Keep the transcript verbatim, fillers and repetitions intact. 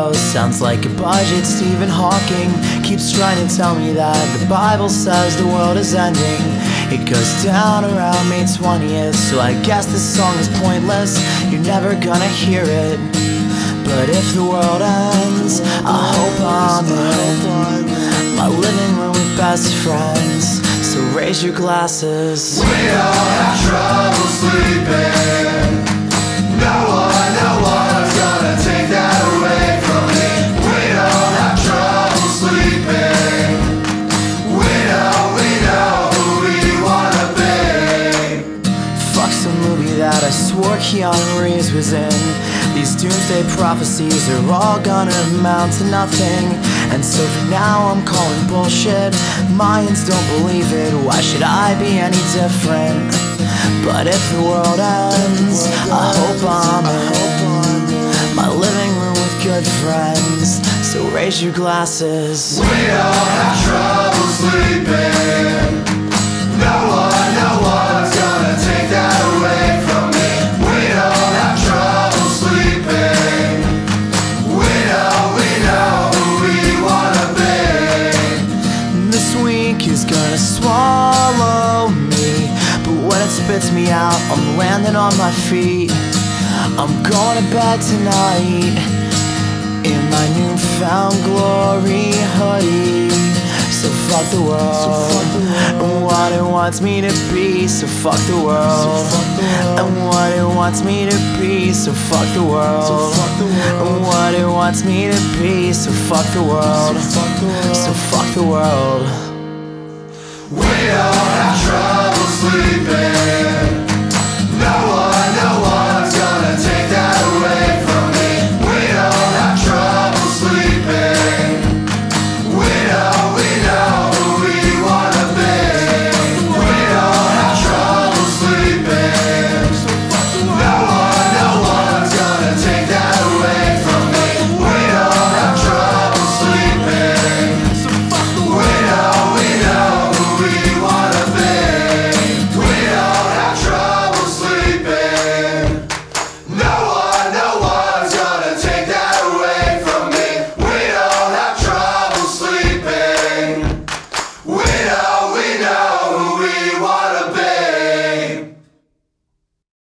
heroes. Sounds like a budget. Stephen Hawking keeps trying to tell me that the Bible says the world is ending. It goes down around May twentieth, so I guess this song is pointless. You're never gonna hear it. But if the world ends, I hope I'm in my living room with best friends. So raise your glasses. We all have trouble sleeping. No one, no one's gonna take that away from me. We don't have trouble sleeping. We know, we know who we wanna be. Fuck some movie that I swore Keanu Reeves was in. These doomsday prophecies are all gonna amount to nothing. And so for now I'm calling bullshit. Mayans don't believe it, why should I be any different? But if the world ends, I hope I'm in my living room with good friends. So raise your glasses. We all have trouble sleeping. No one, no one's gonna take that away from me. We don't have trouble sleeping. We know, we know who we wanna be. This week is gonna swallow me, but when it spits me out, I'm landing on my feet. I'm going to bed tonight in my newfound glory hoodie. So fuck the world and what it wants me to be. So fuck the world and what it wants me to be. So fuck the world and what it wants me to be. So fuck the world. So fuck the world. We all